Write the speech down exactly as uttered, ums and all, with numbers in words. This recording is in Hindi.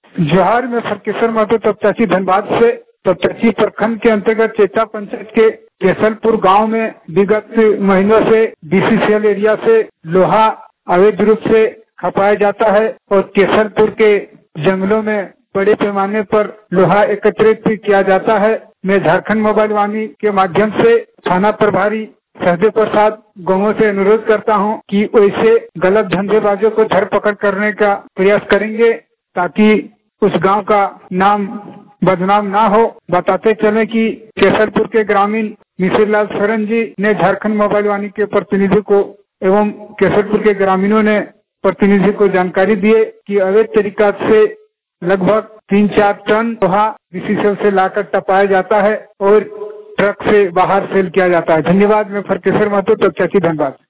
जोहार में फरकेश्वर महतो तपचाची धनबाद से तपचाची प्रखंड के अंतर्गत चेता पंचायत के केसलपुर गांव में विगत महीनों से बीसीसीएल एरिया से लोहा अवैध रूप से खपाया जाता है और केसलपुर के जंगलों में बड़े पैमाने पर लोहा एकत्रित किया जाता है। मैं झारखंड मोबाइल वाणी के माध्यम से थाना प्रभारी सहदेव प्रसाद गांवों से अनुरोध करता हूं कि वैसे गलत धंधेबाजों को धर पकड़ करने का प्रयास करेंगे ताकि उस गांव का नाम बदनाम ना हो। बताते चले कि केसरपुर के ग्रामीण मिसिरलाल सोरेन जी ने झारखंड मोबाइल वाणी के प्रतिनिधि को एवं केसरपुर के ग्रामीणों ने प्रतिनिधि को जानकारी दिए कि अवैध तरीका से लगभग तीन चार टन लोहा बीसीसीएल से लाकर टपाया जाता है और ट्रक से बाहर सेल किया जाता है। धन्यवाद। मैं फरकेश्वर महतो तपचाची धनबाद।